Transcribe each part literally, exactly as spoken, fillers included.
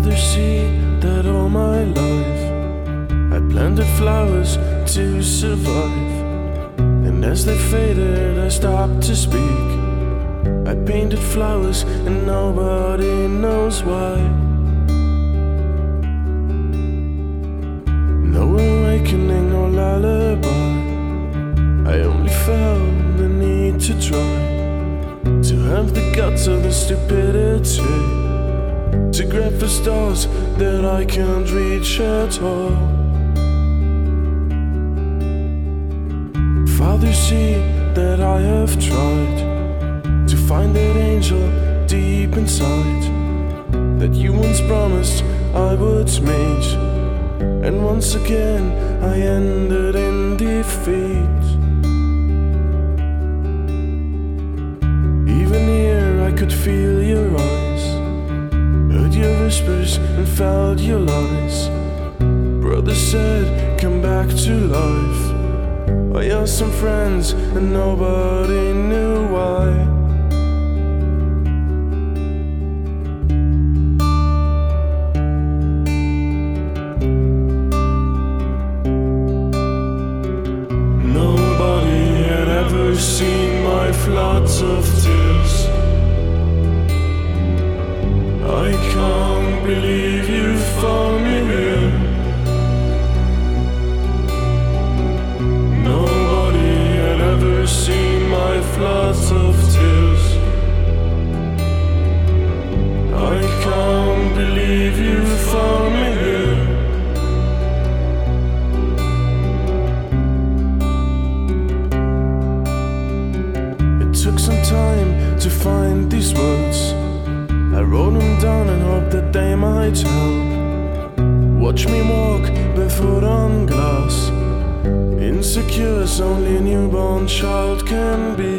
Father, see that all my life I planted flowers to survive, and as they faded I stopped to speak. I painted flowers and nobody knows why. No awakening or lullaby, I only felt the need to try to have the guts of the stupidity to grab for stars that I can't reach at all. Father, see that I have tried to find that angel deep inside that you once promised I would meet, and once again I ended in defeat. Even here I could feel your eyes, heard your whispers and felt your lies. Brother said, come back to life. I asked some friends and nobody knew why. Nobody had ever seen my floods of tears. I can't believe you found me here. Nobody had ever seen my floods of tears. I can't believe you found me here. It took some time to find these words. I wrote them down and hoped that they might help. Watch me walk barefoot on glass, insecure as only a newborn child can be.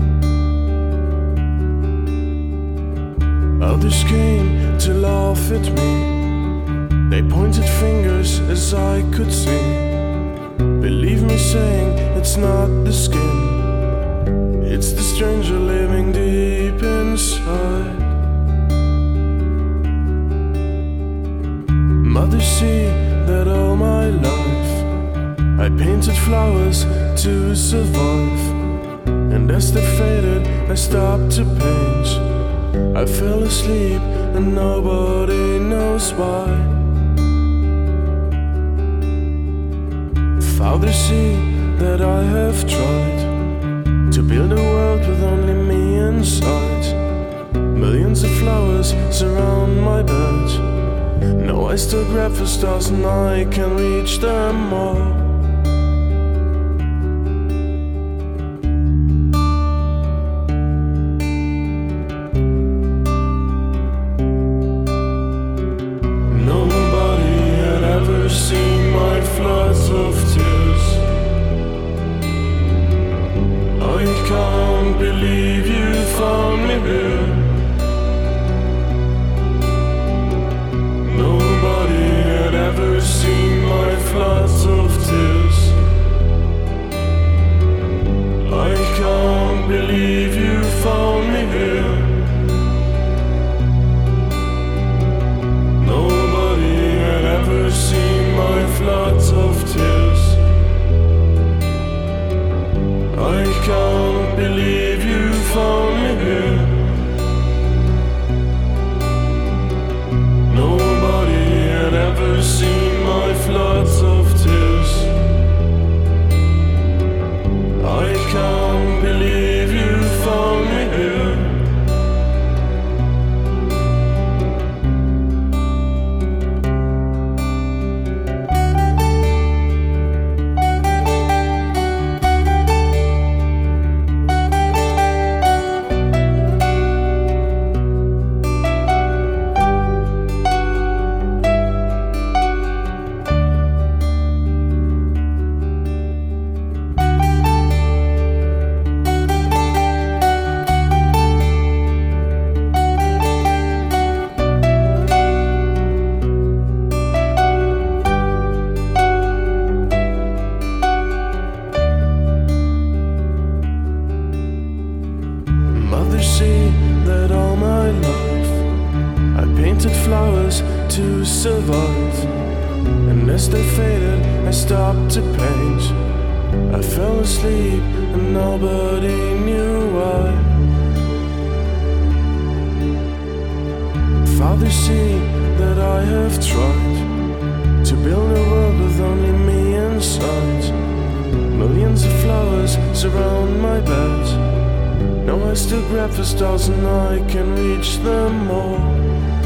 Others came to laugh at me, they pointed fingers as I could see. Believe me saying it's not the skin, it's the stranger living deep inside. Mother, see that all my life I painted flowers to survive, and as they faded I stopped to paint. I fell asleep and nobody knows why. Father, see that I have tried to build a world with only me inside. Millions of flowers surround my bed. No, I still grab for stars and I can reach them all. Nobody had ever seen my floods of tears. I can't believe you found me here. Nobody had ever seen my floods of tears. I can't believe you found me here. Nobody had ever seen my floods of tears. I can't believe you found me here. Nobody had ever seen my floods of tears. I can't believe you found me here. see that all my life I painted painted flowers to survive. And as they faded, I stopped to paint. I fell asleep and nobody knew why. Father, see that I have tried to build a world with only me inside. Millions of flowers surround my bed. Now I still grab for stars and I can reach them all.